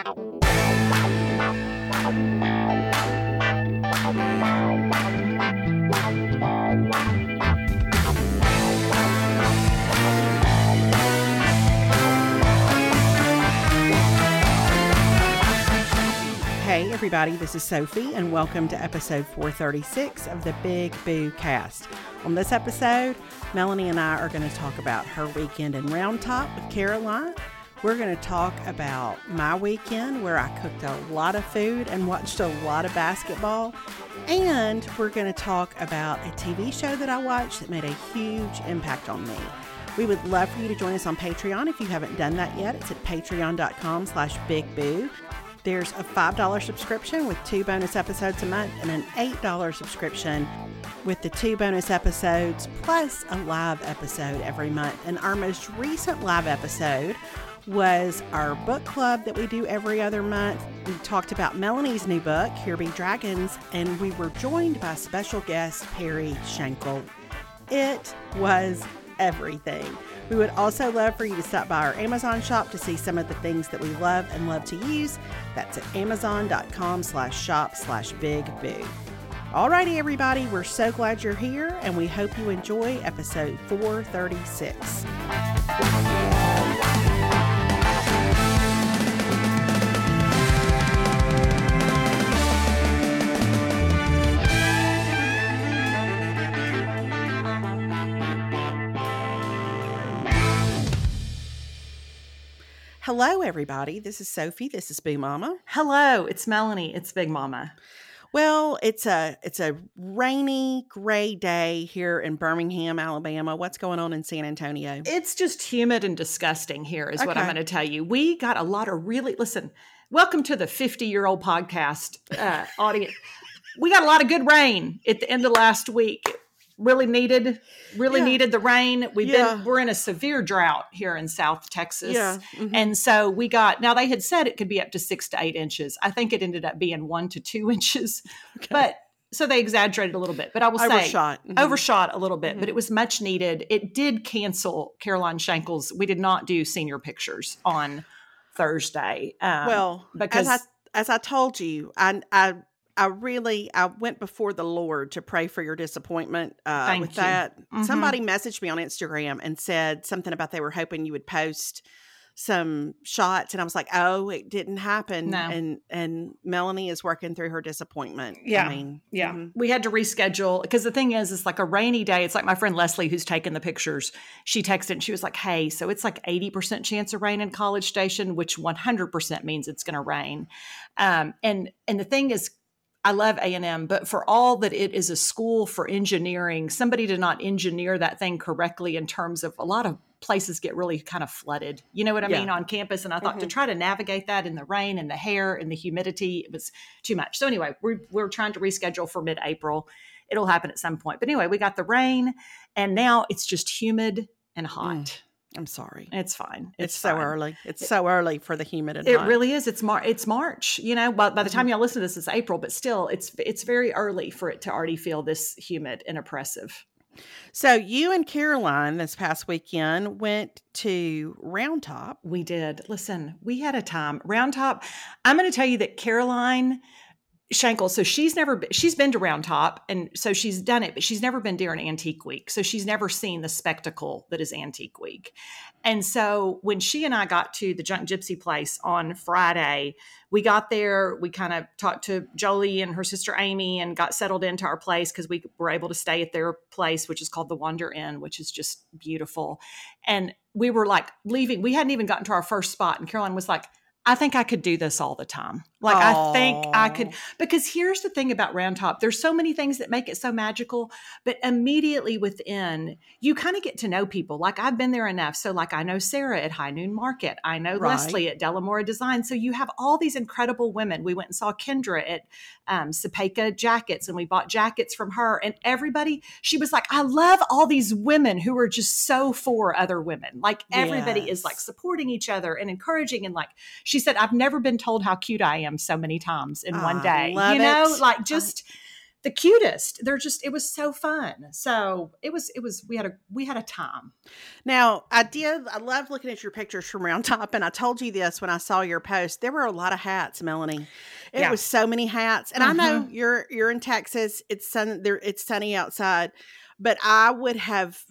Hey everybody, this is Sophie and welcome to episode 436 of the Big Boo Cast. On this episode, Melanie and I are going to talk about her weekend in Round Top with Caroline. We're going to talk about my weekend where I cooked a lot of food and watched a lot of basketball. And we're going to talk about a TV show that I watched that made a huge impact on me. We would love for you to join us on Patreon if you haven't done that yet. It's at patreon.com/bigboo. There's a $5 subscription with 2 bonus episodes a month and an $8 subscription with the 2 bonus episodes plus a live episode every month. And our most recent live episode was our book club that we do every other month. We talked about Melanie's new book, Here Be Dragons, and we were joined by special guest Perry Schenkel. It was everything. We would also love for you to stop by our Amazon shop to see some of the things that we love and love to use. That's at amazon.com/shop/bigboo. Alrighty, everybody, we're so glad you're here and we hope you enjoy episode 436. Hello, everybody. This is Sophie. This is Boo Mama. Hello, it's Melanie. It's Big Mama. Well, it's a rainy, gray day here in Birmingham, Alabama. What's going on in San Antonio? It's just humid and disgusting here is what I'm going to tell you. We got a lot of listen, welcome to the 50-year-old podcast audience. We got a lot of good rain at the end of last week. Really needed the rain. We're in a severe drought here in South Texas. Yeah. Mm-hmm. And so now they had said it could be up to 6 to 8 inches. I think it ended up being 1 to 2 inches, but so they exaggerated a little bit, but I will say overshot a little bit, but it was much needed. It did cancel Caroline Schenkel's. We did not do senior pictures on Thursday. Because as I told you, I went before the Lord to pray for your disappointment with that. Mm-hmm. Somebody messaged me on Instagram and said something about they were hoping you would post some shots. And I was like, oh, it didn't happen. No. And Melanie is working through her disappointment. Yeah. Mm-hmm. We had to reschedule because the thing is, it's like a rainy day. It's like my friend Leslie, who's taken the pictures. She texted and she was like, hey, so it's like 80% chance of rain in College Station, which 100% means it's going to rain. And the thing is, I love A&M, but for all that it is a school for engineering, somebody did not engineer that thing correctly in terms of a lot of places get really kind of flooded, you know what I mean, on campus. And I thought to try to navigate that in the rain and the hair and the humidity, it was too much. So anyway, we're trying to reschedule for mid-April. It'll happen at some point. But anyway, we got the rain and now it's just humid and hot. I'm sorry. It's fine. It's so early. It's so early for the humid and hot. It hot. Really is. It's March, you know, by the time y'all listen to this, it's April, but still it's very early for it to already feel this humid and oppressive. So you and Caroline this past weekend went to Round Top. We did. Listen, we had a time. Round Top. I'm going to tell you that Caroline Schenkel, so she's been to Round Top, and so she's done it, but she's never been during Antique Week. So she's never seen the spectacle that is Antique Week. And so when she and I got to the Junk Gypsy place on Friday, we got there, we kind of talked to Jolie and her sister Amy and got settled into our place because we were able to stay at their place, which is called the Wonder Inn, which is just beautiful. And we were like leaving. We hadn't even gotten to our first spot. And Caroline was like, I think I could do this all the time. Like, I think I could, because here's the thing about Round Top. There's so many things that make it so magical, but immediately within, you kind of get to know people. Like, I've been there enough. So like, I know Sarah at High Noon Market. I know Leslie at Delamora Design. So you have all these incredible women. We went and saw Kendra at Sepeka Jackets, and we bought jackets from her. And everybody, she was like, I love all these women who are just so for other women. Like, everybody is like supporting each other and encouraging. And like, she said, I've never been told how cute I am so many times in one day. You know, like just the cutest. It was so fun. So we had a time. Now, I love looking at your pictures from Round Top, and I told you this when I saw your post. There were a lot of hats, Melanie. It was so many hats. And I know you're in Texas. It's sunny outside, but I would have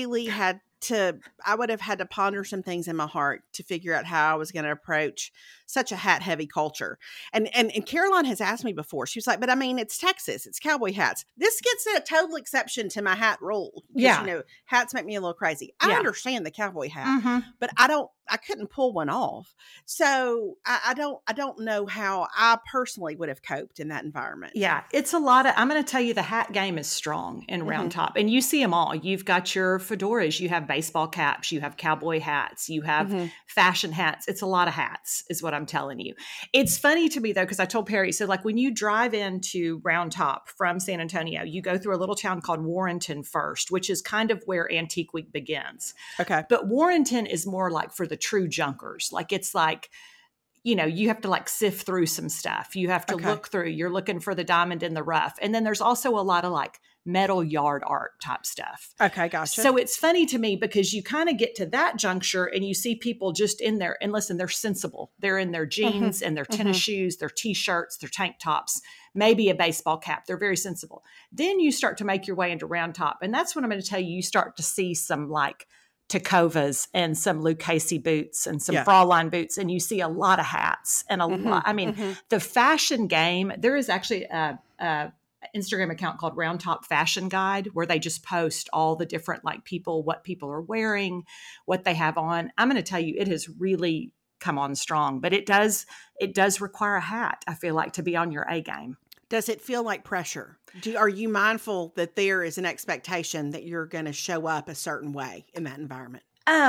had to ponder some things in my heart to figure out how I was going to approach such a hat heavy culture. And Caroline has asked me before, she was like, but I mean, it's Texas, it's cowboy hats. This gets a total exception to my hat rule. Yeah. Hats make me a little crazy. I understand the cowboy hat, but I couldn't pull one off. So I don't know how I personally would have coped in that environment. Yeah. It's I'm going to tell you, the hat game is strong in Round Top, and you see them all. You've got your fedoras, you have baseball caps, you have cowboy hats, you have fashion hats. It's a lot of hats is what I'm telling you. It's funny to me though, because I told Perry, so like when you drive into Round Top from San Antonio, you go through a little town called Warrenton first, which is kind of where Antique Week begins. Okay. But Warrenton is more like for the true junkers. Like it's like, you have to like sift through some stuff. You have to look through, you're looking for the diamond in the rough. And then there's also a lot of like metal yard art type stuff. Okay, gotcha. So it's funny to me because you kind of get to that juncture and you see people just in there, and listen, they're sensible. They're in their jeans and their tennis shoes, their t-shirts, their tank tops, maybe a baseball cap. They're very sensible. Then you start to make your way into Round Top. And that's what I'm going to tell you. You start to see some like Tacovas and some Lucchese boots and some Fraulein boots, and you see a lot of hats and a lot. I mean, the fashion game, there is actually a Instagram account called Round Top Fashion Guide, where they just post all the different like what people are wearing, what they have on. I'm going to tell you, it has really come on strong, but it does require a hat, I feel like, to be on your A game. Does it feel like pressure? Are you mindful that there is an expectation that you're going to show up a certain way in that environment?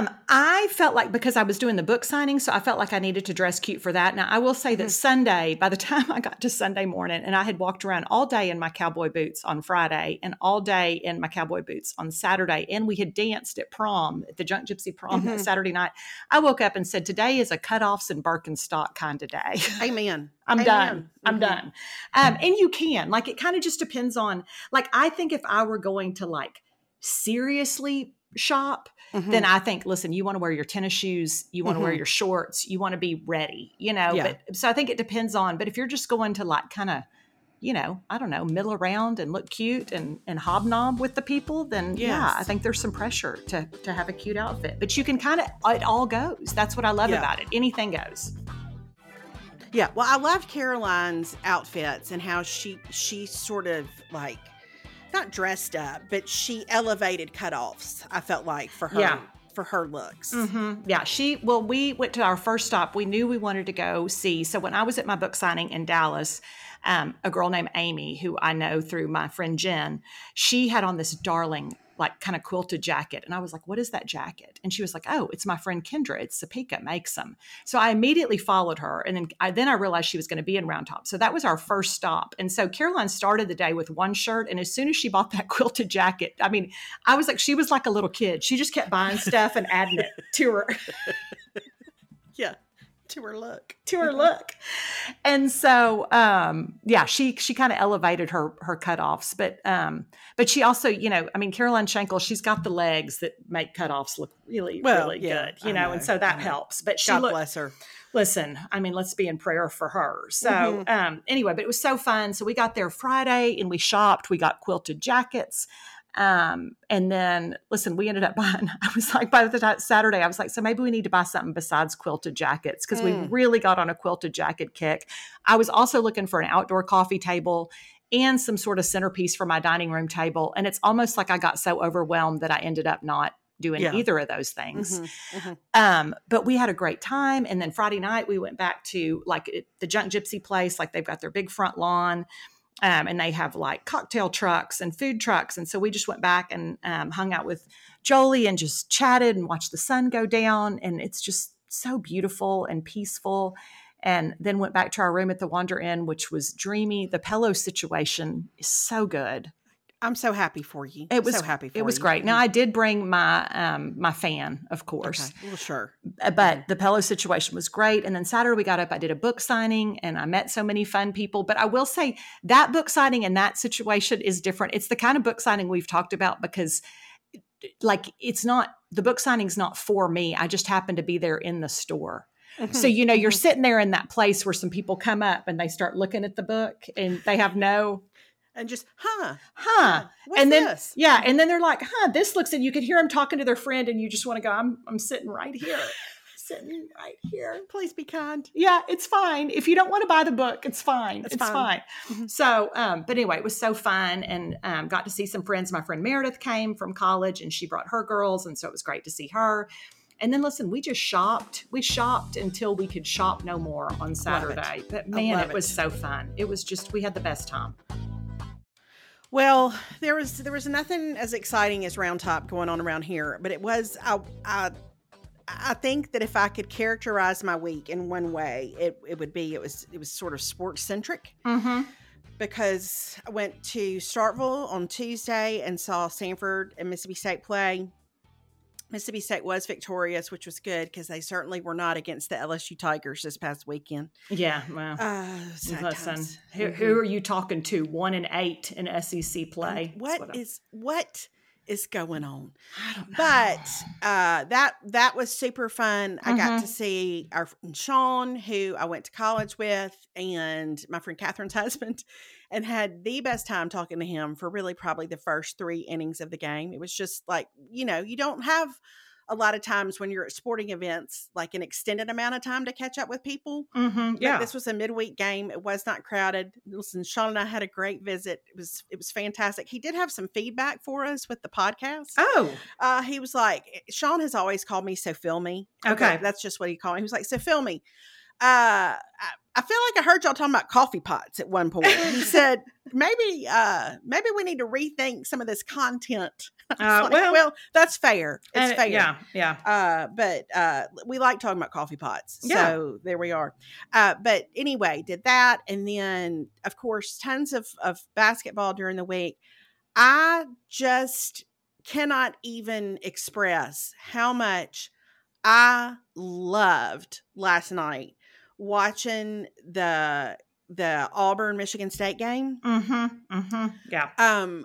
I felt like, because I was doing the book signing, so I felt like I needed to dress cute for that. Now, I will say that Sunday, by the time I got to Sunday morning, and I had walked around all day in my cowboy boots on Friday and all day in my cowboy boots on Saturday, and we had danced at prom, at the Junk Gypsy prom that Saturday night, I woke up and said, today is a cutoffs and Birkenstock kind of day. Amen. I'm done. I'm done. And you can, like, it kind of just depends on, like, I think if I were going to like seriously shop, then I think, listen, you want to wear your tennis shoes, you want to wear your shorts, you want to be ready, but so I think it depends on, but if you're just going to like kind of, I don't know, middle around and look cute and hobnob with the people, then I think there's some pressure to have a cute outfit, but you can kind of, it all goes. That's what I love about it. Anything goes. Yeah. Well, I loved Caroline's outfits and how she sort of like, not dressed up, but she elevated cutoffs, I felt like, for her looks. Yeah. We went to our first stop. We knew we wanted to go see. So when I was at my book signing in Dallas, a girl named Amy, who I know through my friend Jen, she had on this darling, like kind of quilted jacket. And I was like, what is that jacket? And she was like, oh, it's my friend Kendra. It's Sapika makes them. So I immediately followed her. And then I realized she was going to be in Round Top. So that was our first stop. And so Caroline started the day with one shirt. And as soon as she bought that quilted jacket, I mean, I was like, she was like a little kid. She just kept buying stuff and adding it to her. Yeah. To her look. And so, she kind of elevated her cutoffs, but she also, Caroline Shankle, she's got the legs that make cutoffs look really good, and so that helps, but God bless her. Listen, I mean, let's be in prayer for her. So, anyway, but it was so fun. So we got there Friday and we shopped, we got quilted jackets. And then listen, we ended up buying, I was like, by the time Saturday, I was like, so maybe we need to buy something besides quilted jackets. Cause we really got on a quilted jacket kick. I was also looking for an outdoor coffee table and some sort of centerpiece for my dining room table. And it's almost like I got so overwhelmed that I ended up not doing either of those things. But we had a great time. And then Friday night we went back to like the Junk Gypsy place. Like they've got their big front lawn. And they have like cocktail trucks and food trucks. And so we just went back and hung out with Jolie and just chatted and watched the sun go down. And it's just so beautiful and peaceful. And then went back to our room at the Wander Inn, which was dreamy. The pillow situation is so good. I'm so happy for you. It was so happy for you. It was great. Now I did bring my my fan, of course. Okay. Well, sure. But the Pelo situation was great. And then Saturday we got up, I did a book signing and I met so many fun people. But I will say that book signing and that situation is different. It's the kind of book signing we've talked about because like it's not, the book signing's not for me. I just happen to be there in the store. So, you know, you're sitting there in that place where some people come up and they start looking at the book and they have no... And just, what's and then, this? Yeah. And then they're like, this looks, and you could hear them talking to their friend and you just want to go, I'm sitting right here, sitting right here. Please be kind. Yeah, it's fine. If you don't want to buy the book, it's fine. It's fine. So, but anyway, it was so fun and got to see some friends. My friend Meredith came from college and she brought her girls. And so it was great to see her. And then listen, we just shopped. We shopped until we could shop no more on Saturday. But man, it was so fun. It was just, we had the best time. Well, there was nothing as exciting as Round Top going on around here, but it was, I think that if I could characterize my week in one way, it would be, it was sort of sports centric. Because I went to Starkville on Tuesday and saw Sanford and Mississippi State play. Mississippi State was victorious, which was good because they certainly were not against the LSU Tigers this past weekend. Yeah, well, listen, who are you talking to? 1-8 in SEC play. What is going on? I don't know. But that was super fun. I got to see our friend Sean, who I went to college with, and my friend Catherine's husband, and had the best time talking to him for really probably the first 3 innings of the game. It was just like, you know, you don't have a lot of times when you're at sporting events, like an extended amount of time to catch up with people. Yeah. This was a midweek game. It was not crowded. Listen, Sean and I had a great visit. It was fantastic. He did have some feedback for us with the podcast. Oh, he was like, Sean has always called me So Filmy. Okay. That's just what he called me. He was like, So Filmy. I feel like I heard y'all talking about coffee pots at one point. He said, maybe we need to rethink some of this content. Well, that's fair. It's fair. Yeah. But we like talking about coffee pots. So there we are. But anyway, did that. And then, of course, tons of basketball during the week. I just cannot even express how much I loved last night watching the Auburn Michigan State game. Yeah.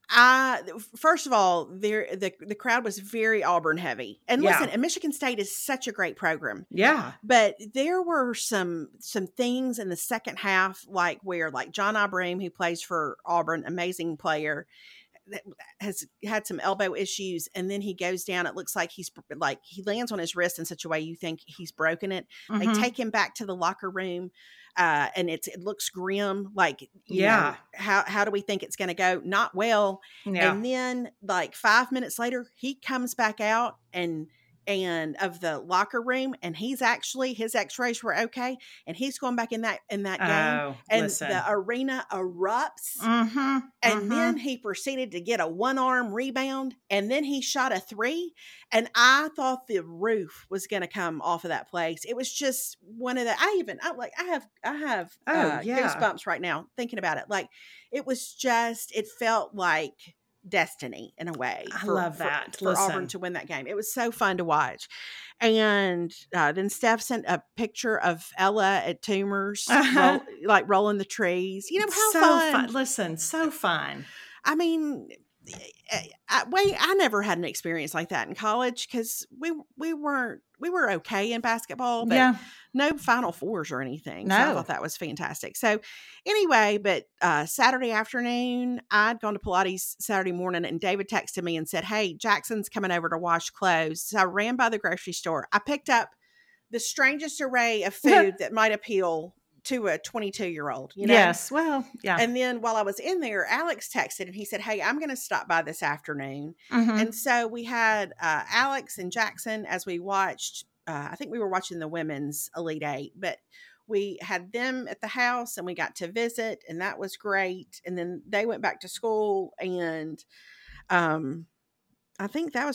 First of all, the crowd was very Auburn heavy. And listen, and Michigan State is such a great program. Yeah. But there were some things in the second half, like where like John Ibrahim, who plays for Auburn, amazing player, that has had some elbow issues, and then he goes down. It looks like he lands on his wrist in such a way you think he's broken it. They take him back to the locker room, and it looks grim. Like, you know, how do we think it's going to go? Not well. Yeah. And then like 5 minutes later, he comes back out and of the locker room, and he's actually, his x-rays were okay, and he's going back in that game, and the arena erupts, and then he proceeded to get a 1-arm rebound, and then he shot a 3, and I thought the roof was going to come off of that place. It was just one of the, I have goosebumps right now thinking about it. Like, it was just, it felt like destiny in a way. I love that. For Auburn to win that game. It was so fun to watch. And then Steph sent a picture of Ella at Toomer's, rolling the trees. You know, how fun. Listen, so fun. I mean, I never had an experience like that in college because we were okay in basketball, but no Final Fours or anything. No. So I thought that was fantastic. So anyway, but Saturday afternoon, I'd gone to Pilates Saturday morning, and David texted me and said, "Hey, Jackson's coming over to wash clothes." So I ran by the grocery store. I picked up the strangest array of food that might appeal to a 22-year-old, you know? Yes. Well, yeah. And then while I was in there, Alex texted and he said, "Hey, I'm going to stop by this afternoon." And so we had Alex and Jackson as we watched, I think we were watching the women's Elite Eight, but we had them at the house and we got to visit, and that was great. And then they went back to school, and I think that was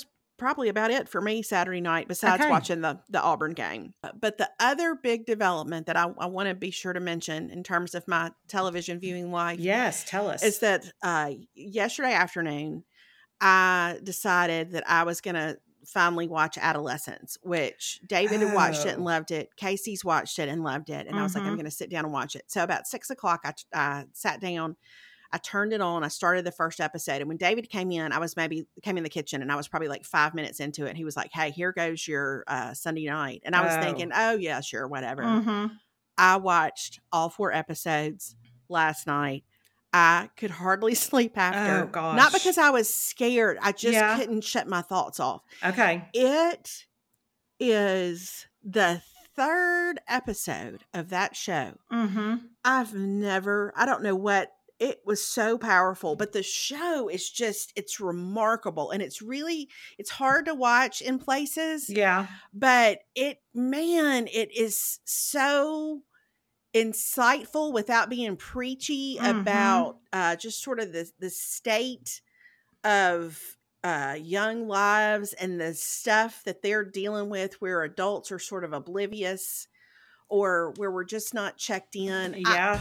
probably about it for me Saturday night, besides watching the Auburn game. But the other big development that I want to be sure to mention in terms of my television viewing life, yes, tell us, is that yesterday afternoon, I decided that I was going to finally watch Adolescence, which David had watched it and loved it. Casey's watched it and loved it. And I was like, I'm going to sit down and watch it. So about 6 o'clock, I sat down, I turned it on, I started the first episode. And when David came in, came in the kitchen, and I was probably like 5 minutes into it. And he was like, hey, here goes your Sunday night. And I was thinking, oh yeah, sure, whatever. I watched all 4 episodes last night. I could hardly sleep after. Oh, gosh. Not because I was scared. I just couldn't shut my thoughts off. Okay. It is the 3rd episode of that show. I don't know what, it was so powerful, but the show is it's remarkable. And it's hard to watch in places. Yeah. But it is so insightful without being preachy about just sort of the state of young lives and the stuff that they're dealing with, where adults are sort of oblivious or where we're just not checked in. Yeah.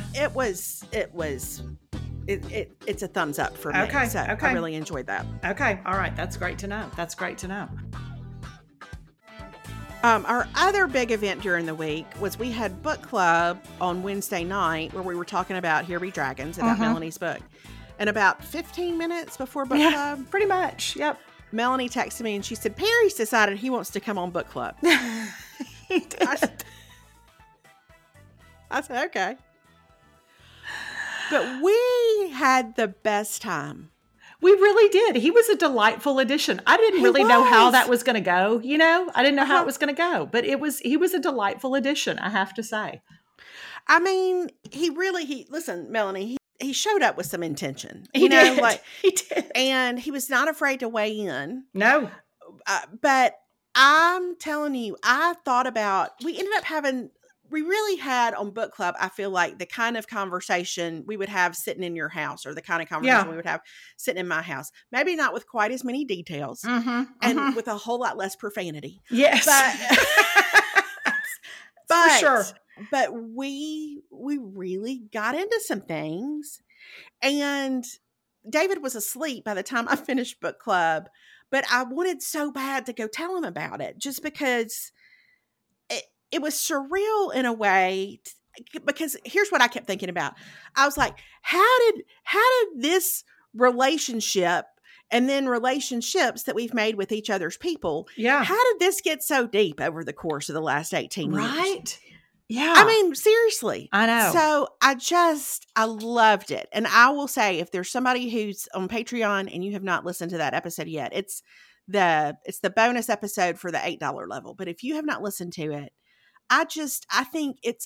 It's a thumbs up for me. Okay. So I really enjoyed that. Okay. All right. That's great to know. Our other big event during the week was we had book club on Wednesday night, where we were talking about Here Be Dragons, about Melanie's book. And about 15 minutes before book club, pretty much. Yep. Melanie texted me and she said, Perry's decided he wants to come on book club. He did. I said, okay. But we had the best time. We really did. He was a delightful addition. I didn't really know how that was going to go. I didn't know how it was going to go, but he was a delightful addition, I have to say. I mean, listen, Melanie, he showed up with some intention. He did. And he was not afraid to weigh in. No. But I'm telling you, we really had on book club, I feel like, the kind of conversation we would have sitting in your house, or the kind of conversation we would have sitting in my house. Maybe not with quite as many details and with a whole lot less profanity. Yes. But for sure. But we really got into some things, and David was asleep by the time I finished book club, but I wanted so bad to go tell him about it, just because it was surreal in a way, because here's what I kept thinking about. I was like, how did this relationship, and then relationships that we've made with each other's people, how did this get so deep over the course of the last 18 years? Right? Yeah. I mean, seriously. I know. So I loved it. And I will say, if there's somebody who's on Patreon and you have not listened to that episode yet, it's the bonus episode for the $8 level. But if you have not listened to it, I think it's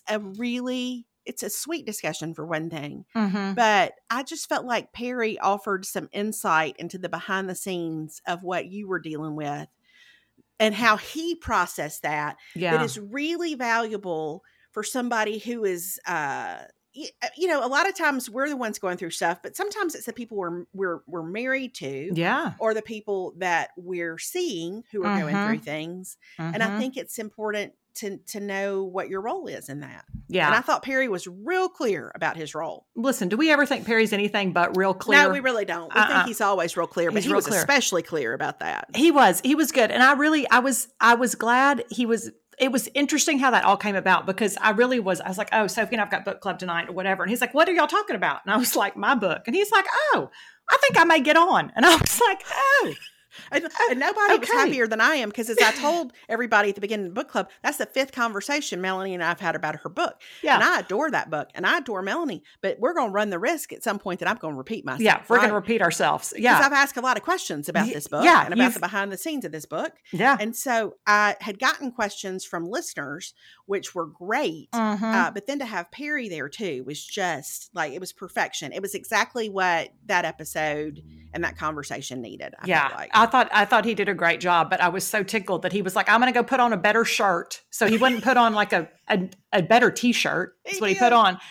a sweet discussion, for one thing. But I just felt like Perry offered some insight into the behind the scenes of what you were dealing with and how he processed that. That is really valuable for somebody who is, a lot of times we're the ones going through stuff, but sometimes it's the people we're married to, or the people that we're seeing who are going through things. And I think it's important to know what your role is in that. Yeah. And I thought Perry was real clear about his role. Listen, do we ever think Perry's anything but real clear? No, we really don't. We think he's always real clear, but he was especially clear about that. He was good. And I was glad it was interesting how that all came about, because I was like, oh, Sophie and I've got book club tonight or whatever. And he's like, what are y'all talking about? And I was like, my book. And he's like, oh, I think I may get on. And I was like, oh. And nobody was happier than I am, because as I told everybody at the beginning of the book club, that's the 5th conversation Melanie and I have had about her book. Yeah. And I adore that book, and I adore Melanie, but we're going to run the risk at some point that I'm going to repeat myself. Yeah, we're going to repeat ourselves. Yeah. Because I've asked a lot of questions about this book and about the behind the scenes of this book. Yeah. And so I had gotten questions from listeners, which were great. But then to have Perry there too was just like, it was perfection. It was exactly what that episode and that conversation needed. I thought he did a great job, but I was so tickled that he was like, I'm going to go put on a better shirt. So he wouldn't put on like a better t-shirt. That's what he put on.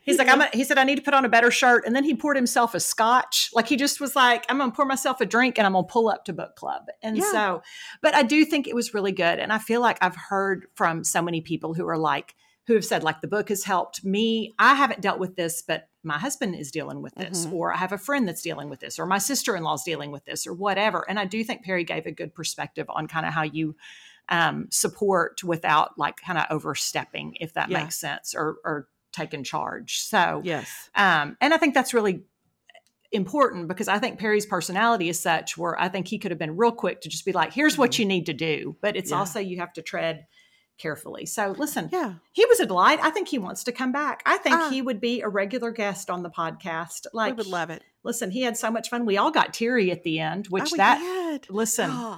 He's like, he said, I need to put on a better shirt. And then he poured himself a scotch. Like he just was like, I'm going to pour myself a drink and I'm going to pull up to book club. And so, but I do think it was really good. And I feel like I've heard from so many people who have said like the book has helped me. I haven't dealt with this, but my husband is dealing with this, or I have a friend that's dealing with this, or my sister-in-law is dealing with this, or whatever. And I do think Perry gave a good perspective on kind of how you support without like kind of overstepping, if that makes sense, or taking charge. So, yes. And I think that's really important because I think Perry's personality is such where I think he could have been real quick to just be like, here's what you need to do. But it's also, you have to tread carefully. So listen, he was a delight. I think he wants to come back. I think he would be a regular guest on the podcast. Like, we would love it. Listen, he had so much fun. We all got teary at the end, which it was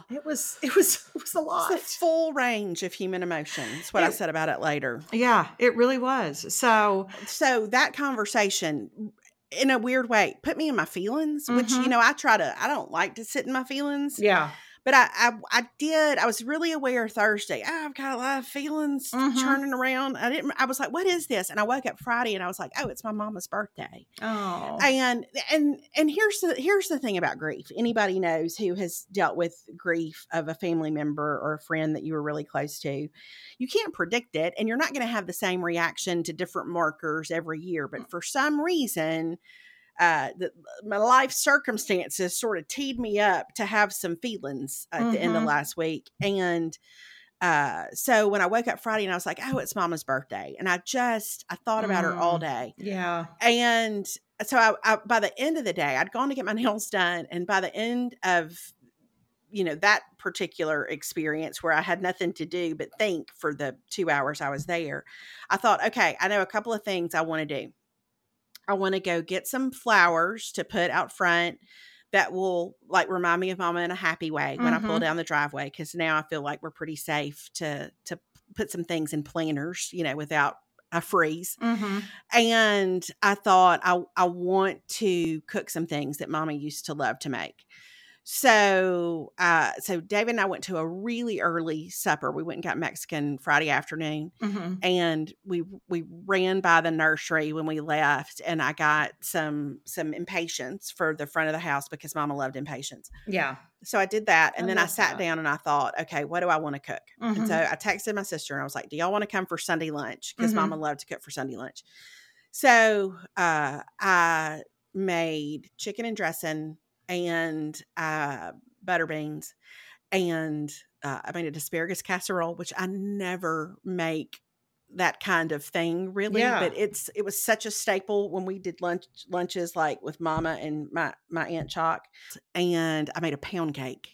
a lot. It's the full range of human emotions. What I said about it later. Yeah, it really was. So that conversation, in a weird way, put me in my feelings, which, I don't like to sit in my feelings. Yeah. But I was really aware Thursday. I've got a lot of feelings churning around. I was like, what is this? And I woke up Friday and I was like, oh, it's my mama's birthday. Oh. And here's the thing about grief. Anybody knows who has dealt with grief of a family member or a friend that you were really close to. You can't predict it, and you're not going to have the same reaction to different markers every year. But for some reason, my life circumstances sort of teed me up to have some feelings at the end of last week. And so when I woke up Friday and I was like, oh, it's mama's birthday. And I thought about her all day. Yeah. And so I by the end of the day, I'd gone to get my nails done. And by the end of, that particular experience where I had nothing to do but think for the 2 hours I was there, I thought, okay, I know a couple of things I want to do. I want to go get some flowers to put out front that will like remind me of mama in a happy way when I pull down the driveway. Cause now I feel like we're pretty safe to put some things in planters, without a freeze. And I thought I want to cook some things that mama used to love to make. So David and I went to a really early supper. We went and got Mexican Friday afternoon, and we ran by the nursery when we left, and I got some impatiens for the front of the house because mama loved impatiens. Yeah. So I did that, and then I sat down and I thought, okay, what do I want to cook? And so I texted my sister and I was like, do y'all want to come for Sunday lunch? Because mama loved to cook for Sunday lunch. So I made chicken and dressing and butter beans, and I made an asparagus casserole, which I never make that kind of thing really, but it was such a staple when we did lunches like with mama and my Aunt Chalk. And I made a pound cake.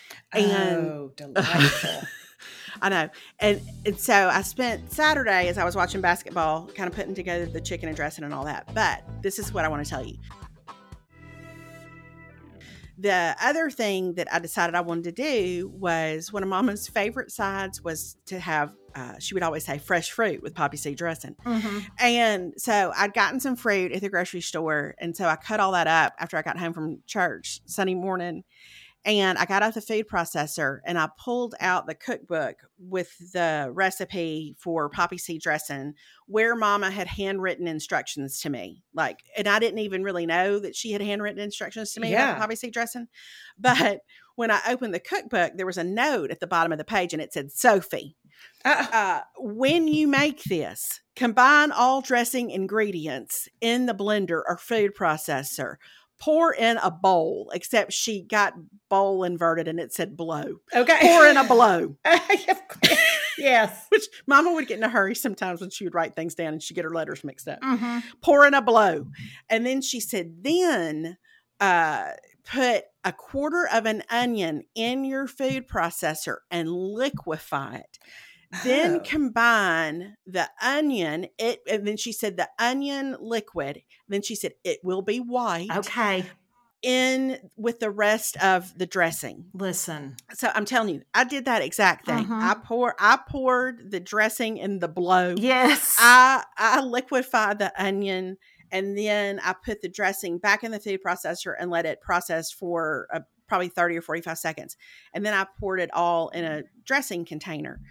And delightful. I know. And so I spent Saturday as I was watching basketball kind of putting together the chicken and dressing and all that. But this is what I want to tell you. The other thing that I decided I wanted to do was one of mama's favorite sides was to have, she would always say fresh fruit with poppy seed dressing. And so I'd gotten some fruit at the grocery store. And so I cut all that up after I got home from church Sunday morning. And I got out the food processor and I pulled out the cookbook with the recipe for poppy seed dressing where mama had handwritten instructions to me. And I didn't even really know that she had handwritten instructions to me about poppy seed dressing. But when I opened the cookbook, there was a note at the bottom of the page and it said, Sophie, when you make this, combine all dressing ingredients in the blender or food processor. Pour in a bowl, except she got bowl inverted and it said blow. Okay. Pour in a blow. Yes. Which mama would get in a hurry sometimes when she would write things down and she'd get her letters mixed up. Pour in a blow. And then she said, then put a quarter of an onion in your food processor and liquefy it. Then combine the onion, and then she said the onion liquid. Then she said it will be white. Okay. In with the rest of the dressing. Listen. So I'm telling you, I did that exact thing. I poured the dressing in the blow. Yes. I liquefied the onion, and then I put the dressing back in the food processor and let it process for probably 30 or 45 seconds. And then I poured it all in a dressing container.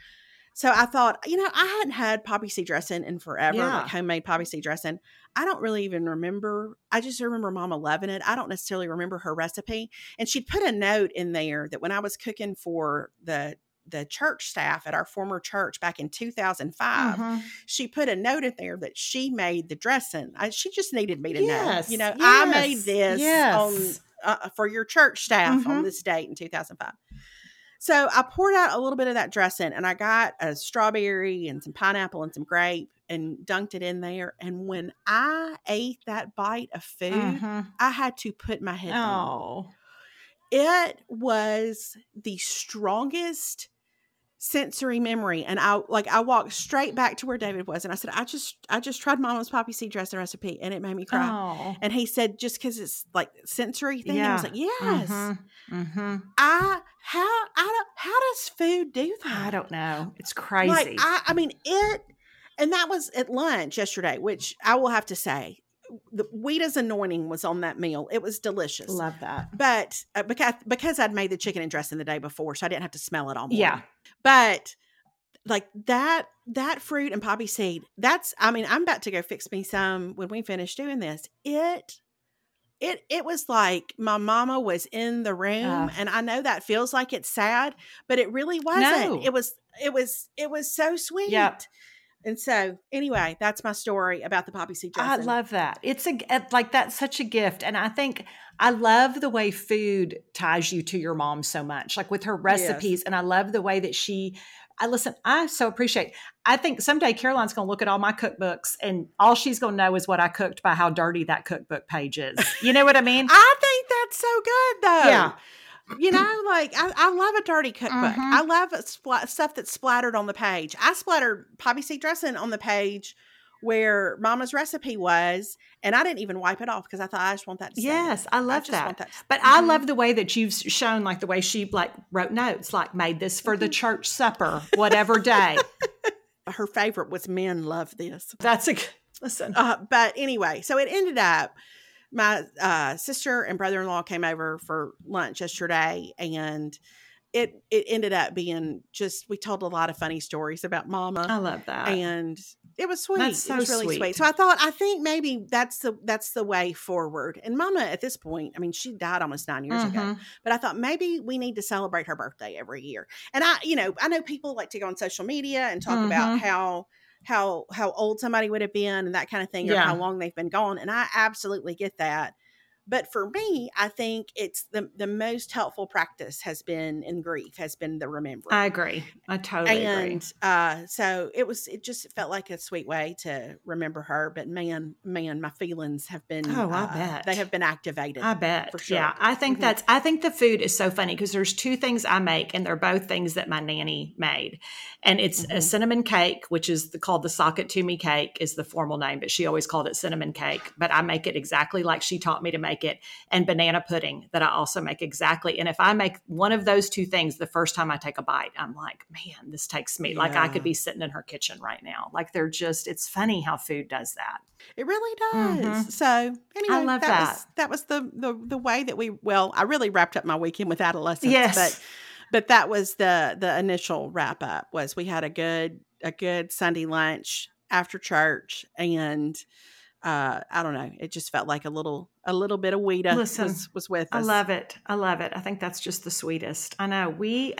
So I thought, I hadn't had poppy seed dressing in forever, Yeah. like homemade poppy seed dressing. I don't really even remember. I just remember Mama loving it. I don't necessarily remember her recipe. And she'd put a note in there that when I was cooking for the church staff at our former church back in 2005, she put a note in there that she made the dressing. She just needed me to know, I made this for your church staff on this date in 2005. So I poured out a little bit of that dressing, and I got a strawberry and some pineapple and some grape and dunked it in there. And when I ate that bite of food, I had to put my head down. It was the strongest sensory memory. And I walked straight back to where David was, and I said, I just tried Mama's poppy seed dressing recipe, and it made me cry. And he said, just because it's like sensory thing. I was like, yes. How does food do that? I don't know. It's crazy. And that was at lunch yesterday, which I will have to say, the Wheatas anointing was on that meal. It was delicious. Love that. But because I'd made the chicken and dressing the day before, so I didn't have to smell it all morning. Yeah. But like that fruit and poppy seed, I'm about to go fix me some when we finish doing this. It was like my mama was in the room, and I know that feels like it's sad, but it really wasn't. No. It was so sweet. Yep. And so anyway, that's my story about the poppy seed dressing. I love that. It's that's such a gift. And I think I love the way food ties you to your mom so much, like with her recipes. Yes. And I love the way that I so appreciate. I think someday Caroline's going to look at all my cookbooks, and all she's going to know is what I cooked by how dirty that cookbook page is. You know what I mean? I think that's so good though. Yeah. I love a dirty cookbook. I love stuff that's splattered on the page. I splattered poppy seed dressing on the page where Mama's recipe was, and I didn't even wipe it off because I thought I just want that to Yes, I love that. But I love the way that you've shown, like the way she wrote notes, like made this for the church supper, whatever day. Her favorite was men love this. Listen. But anyway, so it ended up, my sister and brother-in-law came over for lunch yesterday, and it ended up being we told a lot of funny stories about Mama. I love that. And it was sweet. That's so it was really sweet. So I think maybe that's the way forward. And Mama at this point, she died almost 9 years ago, but I thought maybe we need to celebrate her birthday every year. And I know people like to go on social media and talk about how old somebody would have been and that kind of thing, or how long they've been gone. And I absolutely get that. But for me, I think it's the most helpful practice has been in grief, has been the remembering. I agree. I totally agree. And so it just felt like a sweet way to remember her. But man, my feelings have been, I bet. They have been activated. I bet. For sure. Yeah. I think I think the food is so funny because there's two things I make, and they're both things that my nanny made. And it's a cinnamon cake, which is called the Sock It To Me cake is the formal name, but she always called it cinnamon cake. But I make it exactly like she taught me to make it, and banana pudding that I also make exactly. And if I make one of those two things the first time I take a bite, I'm like, man, this takes me like I could be sitting in her kitchen right now. Like it's funny how food does that. It really does. So anyway, I love that. That was the way that I really wrapped up my weekend with adolescence. Yes. But that was the initial wrap up. Was we had a good Sunday lunch after church, and I don't know, it just felt like a little bit of Wheatas was with us. I love it. I think that's just the sweetest. I know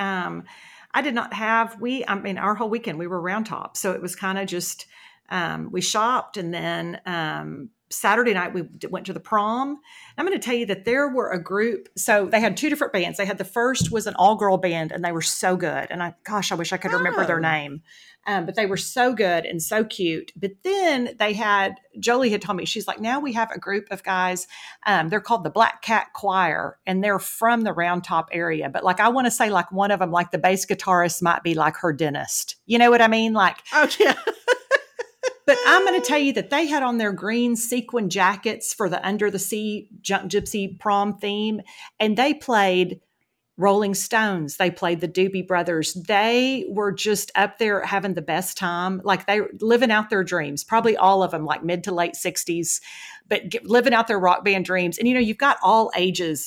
I did not have, our whole weekend we were Round Top. So it was kind of just, we shopped, and then, Saturday night we went to the prom. I'm going to tell you that there were a group. So they had two different bands. They had the first was an all-girl band, and they were so good. And I wish I could remember their name. But they were so good and so cute. But then Jolie had told me, she's like, now we have a group of guys. They're called the Black Cat Choir, and they're from the Round Top area. But I want to say one of them, the bass guitarist might be her dentist. You know what I mean? Oh yeah. But I'm going to tell you that they had on their green sequin jackets for the Under the Sea Junk Gypsy prom theme. And they played Rolling Stones. They played the Doobie Brothers. They were just up there having the best time. They were living out their dreams, probably all of them, mid to late 60s, but living out their rock band dreams. And, you've got all ages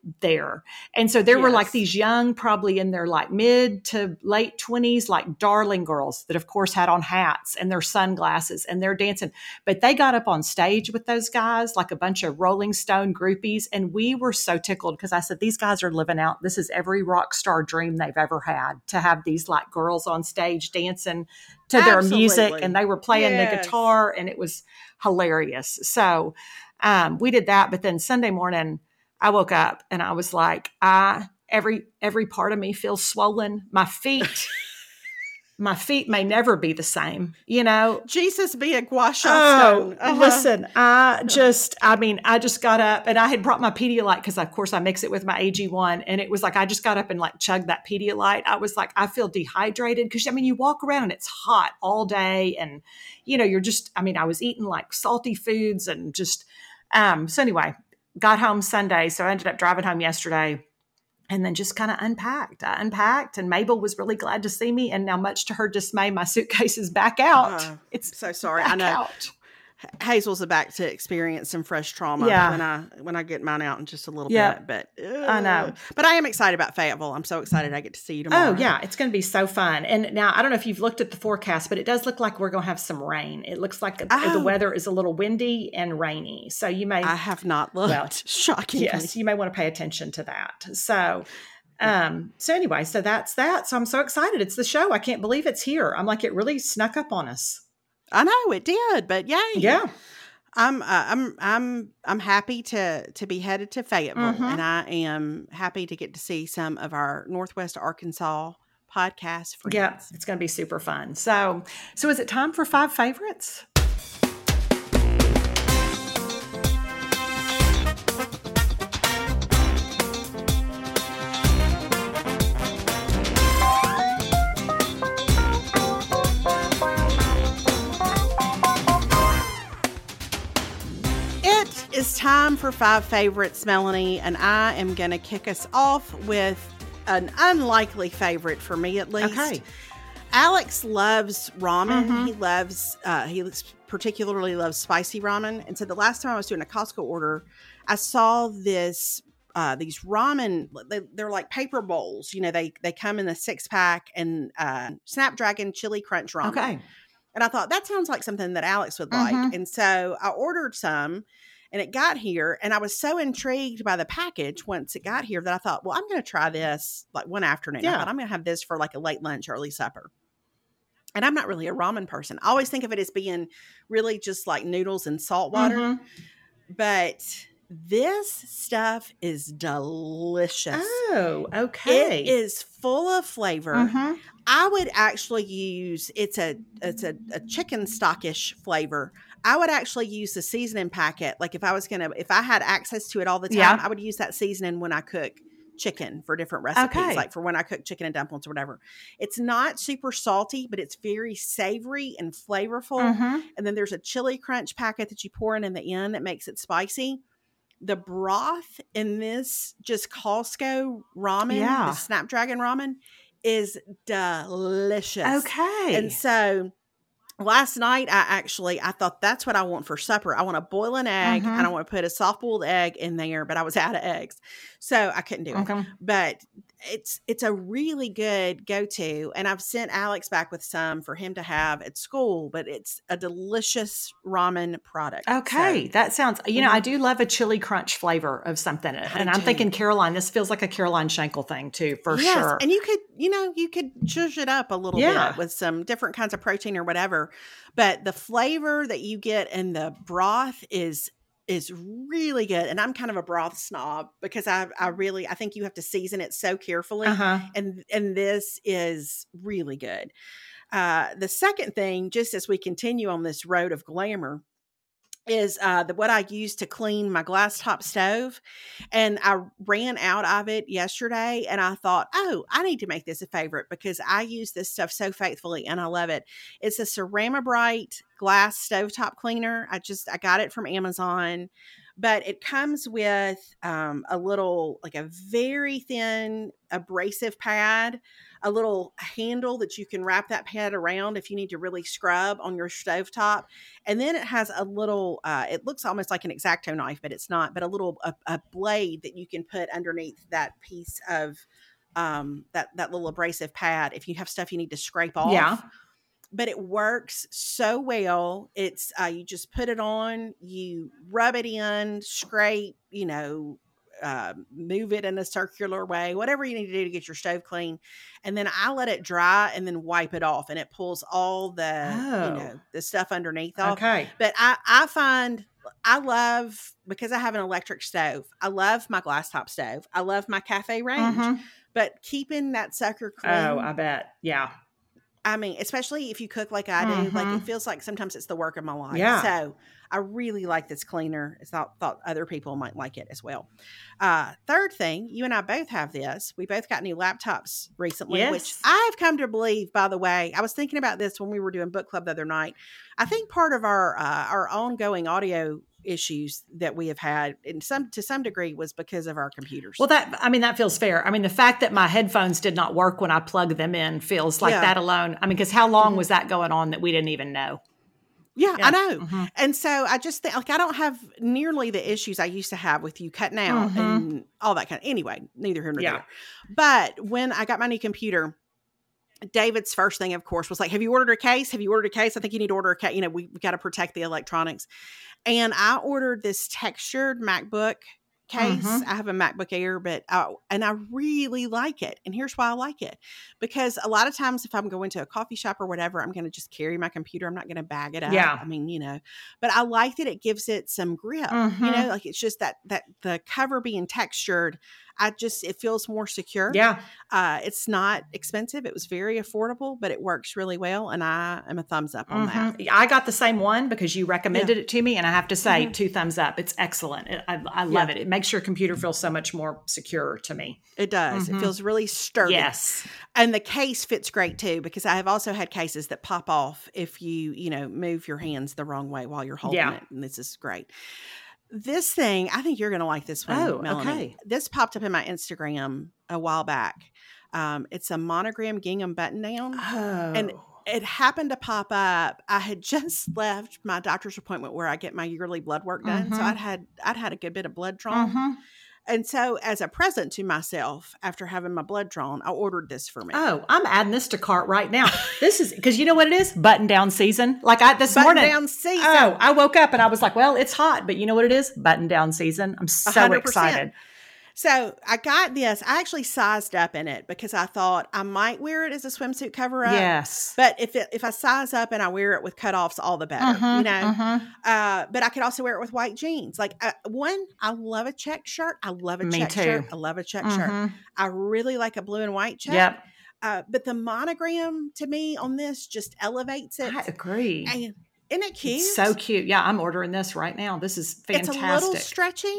there. And so there were like Yes. these young, probably in their like mid to late 20s, like darling girls that of course had on hats and their sunglasses and they're dancing. But they got up on stage with those guys, like a bunch of Rolling Stone groupies. And we were so tickled because I said, these guys are living out. This is every rock star dream they've ever had, to have these like girls on stage dancing to their music. Absolutely. And they were playing the Yes. guitar and it was hilarious. So we did that. But then Sunday morning, I woke up and I was like, every part of me feels swollen. My feet may never be the same, you know? Jesus be a gua sha Oh, stone. listen, I just got up and I had brought my Pedialyte because of course I mix it with my AG1. And it was like, I just got up and like chugged that Pedialyte. I was like, I feel dehydrated because you walk around and it's hot all day. And, you're just, I was eating like salty foods and just, so anyway, got home Sunday. So I ended up driving home yesterday and then just kind of unpacked. I unpacked and Mabel was really glad to see me. And now much to her dismay, my suitcase is back out. It's so sorry. back I know. out. Hazel's about to experience some fresh trauma when I get mine out in just a little bit. But I know. But I am excited about Fayetteville. I'm so excited I get to see you tomorrow. Oh yeah, it's going to be so fun. And now I don't know if you've looked at the forecast, but it does look like we're going to have some rain. It looks like the weather is a little windy and rainy. So you may. I have not looked. Well, shockingly. Yes, you may want to pay attention to that. So. So anyway, so that's that. So I'm so excited. It's the show. I can't believe it's here. I'm like, it really snuck up on us. I know it did, but yay. Yeah. I'm happy to be headed to Fayetteville, and I am happy to get to see some of our Northwest Arkansas podcast friends. Yeah, it's going to be super fun. So is it time for 5 favorites? It's time for 5 favorites, Melanie, and I am going to kick us off with an unlikely favorite for me, at least. Okay. Alex loves ramen. He particularly loves spicy ramen. And so the last time I was doing a Costco order, I saw these ramen. They're like paper bowls. They come in the 6-pack and Snapdragon Chili Crunch ramen. Okay. And I thought that sounds like something that Alex would like. And so I ordered some. And it got here, and I was so intrigued by the package once it got here that I thought, well, I'm going to try this like one afternoon. Yeah. I thought I'm going to have this for like a late lunch, early supper. And I'm not really a ramen person. I always think of it as being really just like noodles and salt water. But this stuff is delicious. Oh, okay. It is full of flavor. I would actually use it's a chicken stockish flavor. I would actually use the seasoning packet. Like if I had access to it all the time, I would use that seasoning when I cook chicken for different recipes, like for when I cook chicken and dumplings or whatever. It's not super salty, but it's very savory and flavorful. And then there's a chili crunch packet that you pour in the end that makes it spicy. The broth in this just Costco ramen, the Snapdragon ramen, is delicious. Okay. And so last night, I thought that's what I want for supper. I want to boil an egg and I want to put a soft boiled egg in there, but I was out of eggs. So I couldn't do it. But it's a really good go-to. And I've sent Alex back with some for him to have at school, but it's a delicious ramen product. Okay. That sounds, I do love a chili crunch flavor of something. And I'm thinking Caroline, this feels like a Caroline Schenkel thing too, for sure. And you could zhuzh it up a little bit with some different kinds of protein or whatever. But the flavor that you get in the broth is really good. And I'm kind of a broth snob because I think you have to season it so carefully. And this is really good. The second thing, just as we continue on this road of glamour, is what I use to clean my glass top stove. And I ran out of it yesterday and I thought, oh, I need to make this a favorite because I use this stuff so faithfully and I love it. It's a Ceramibrite glass stovetop cleaner. I got it from Amazon, but it comes with a little, like a very thin abrasive pad a little handle that you can wrap that pad around if you need to really scrub on your stovetop. And then it has a little, it looks almost like an X-Acto knife, but it's not, but a blade that you can put underneath that piece of that little abrasive pad if you have stuff you need to scrape off. Yeah. But it works so well. It's you just put it on, you rub it in, scrape, move it in a circular way, whatever you need to do to get your stove clean. And then I let it dry and then wipe it off, and it pulls all the the stuff underneath off. Okay. But I find I love, because I have an electric stove, I love my glass top stove. I love my cafe range. But keeping that sucker clean. Oh, I bet. Yeah. I mean, especially if you cook like I do, like it feels like sometimes it's the work of my life. Yeah. So I really like this cleaner. I thought other people might like it as well. Third thing, you and I both have this. We both got new laptops recently, which I've come to believe, by the way. I was thinking about this when we were doing book club the other night. I think part of our ongoing audio issues that we have had to some degree was because of our computers. Well, that feels fair. I mean, the fact that my headphones did not work when I plugged them in feels like that alone. I mean, because how long was that going on that we didn't even know? Yeah, I know. And so I just think, like, I don't have nearly the issues I used to have with you cutting out and all that kind of, anyway, neither here nor there. But when I got my new computer, David's first thing, of course, was like, have you ordered a case? Have you ordered a case? I think you need to order a case. We got to protect the electronics. And I ordered this textured MacBook case. I have a MacBook Air, and I really like it. And here's why I like it. Because a lot of times if I'm going to a coffee shop or whatever, I'm going to just carry my computer. I'm not going to bag it up. Yeah. I mean, but I like that it gives it some grip, like it's just that the cover being textured, it feels more secure. Yeah. It's not expensive. It was very affordable, but it works really well. And I am a thumbs up on that. I got the same one because you recommended it to me. And I have to say 2 thumbs up. It's excellent. I love it. It makes your computer feel so much more secure to me. It does. It feels really sturdy. Yes. And the case fits great too, because I have also had cases that pop off if you, move your hands the wrong way while you're holding it. And this is great. This thing, I think you're going to like this one, Melanie. Okay. This popped up in my Instagram a while back. It's a monogram gingham button down. Oh. And it happened to pop up. I had just left my doctor's appointment where I get my yearly blood work done. So I'd had a good bit of blood drawn. And so as a present to myself, after having my blood drawn, I ordered this for me. Oh, I'm adding this to cart right now. This is, because you know what it is? Button down season. Like this morning. Button down season. Oh, I woke up and I was like, well, it's hot, but you know what it is? Button down season. I'm so 100%. excited. So I got this. I actually sized up in it because I thought I might wear it as a swimsuit cover up. Yes. But if I size up and I wear it with cutoffs, all the better, but I could also wear it with white jeans. Like I love a check shirt. I love a check shirt. I love a check shirt. I really like a blue and white check. Yep. But the monogram to me on this just elevates it. I agree. And isn't it cute? It's so cute. Yeah, I'm ordering this right now. This is fantastic. It's a little stretchy,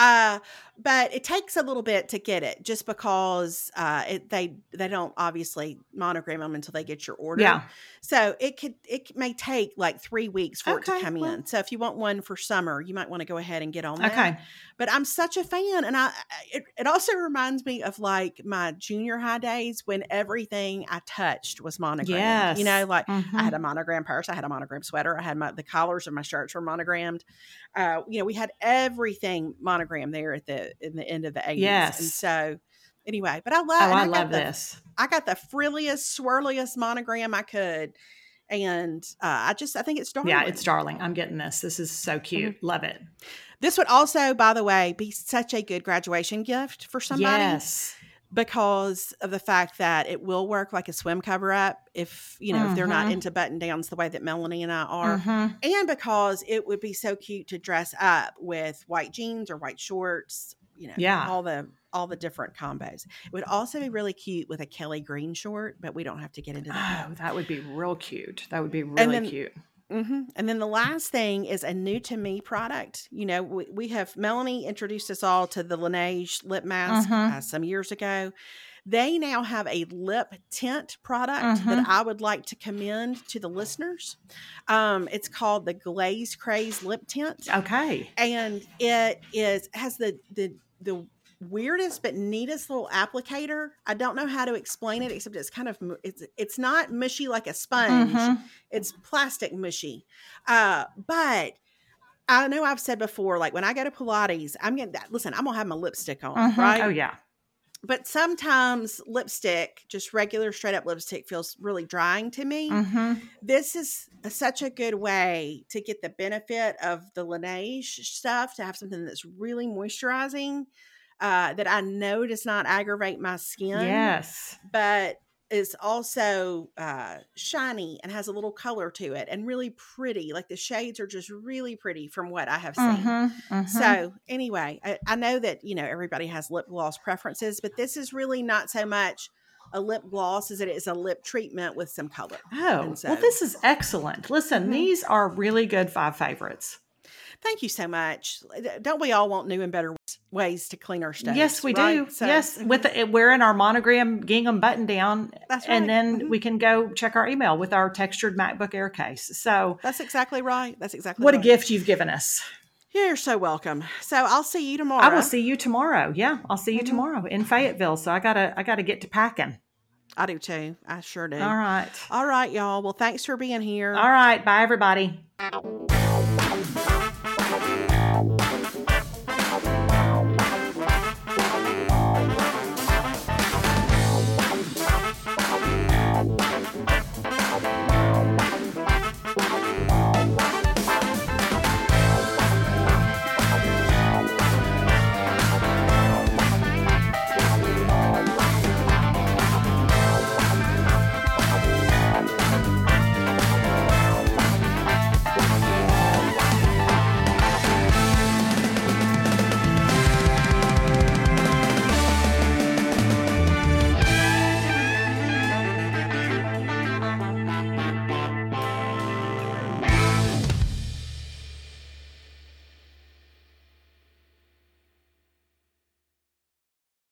but it takes a little bit to get it, just because they don't obviously monogram them until they get your order. Yeah. So it may take like 3 weeks for it to come in. So if you want one for summer, you might want to go ahead and get on that. Okay. But I'm such a fan, and it also reminds me of like my junior high days when everything I touched was monogrammed. Yes. I had a monogram purse, I had a monogram sweater, I had the collars of my shirts were monogrammed. We had everything monogrammed there in the end of the 80s. Yes. And so anyway, but I love this. I got the frilliest, swirliest monogram I could. And I think it's darling. Yeah, it's darling. I'm getting this. This is so cute. Love it. This would also, by the way, be such a good graduation gift for somebody. Yes. Because of the fact that it will work like a swim cover up if they're not into button downs the way that Melanie and I are. And because it would be so cute to dress up with white jeans or white shorts, all the different combos. It would also be really cute with a Kelly green short, but we don't have to get into that. Oh, that would be real cute. That would be really cute. And then the last thing is a new to me product. We have Melanie introduced us all to the Laneige lip mask some years ago. They now have a lip tint product that I would like to commend to the listeners. It's called the Glaze Craze Lip Tint. Okay. And it has the weirdest but neatest little applicator. I don't know how to explain it, except it's kind of it's not mushy like a sponge. It's plastic mushy. But I know I've said before, like when I go to Pilates, I'm gonna listen. I'm gonna have my lipstick on, right? Oh yeah. But sometimes lipstick, just regular straight up lipstick, feels really drying to me. This is such a good way to get the benefit of the Laneige stuff, to have something that's really moisturizing, that I know does not aggravate my skin. Yes. But is also shiny and has a little color to it and really pretty. Like the shades are just really pretty from what I have seen. So anyway, I know that, everybody has lip gloss preferences, but this is really not so much a lip gloss as it is a lip treatment with some color. Oh, well, this is excellent. Listen, these are really good 5 favorites. Thank you so much. Don't we all want new and better ways to clean our stoves? Yes, we right? do. So, yes, with wearing our Monogram gingham button down. That's right. And then we can go check our email with our textured MacBook Air case. So that's exactly right. That's exactly what right. a gift you've given us. You're so welcome. So I'll see you tomorrow. I will see you tomorrow. Yeah, I'll see you tomorrow in Fayetteville. So I gotta get to packing. I do too. I sure do. All right. All right, y'all. Well, thanks for being here. All right. Bye, everybody.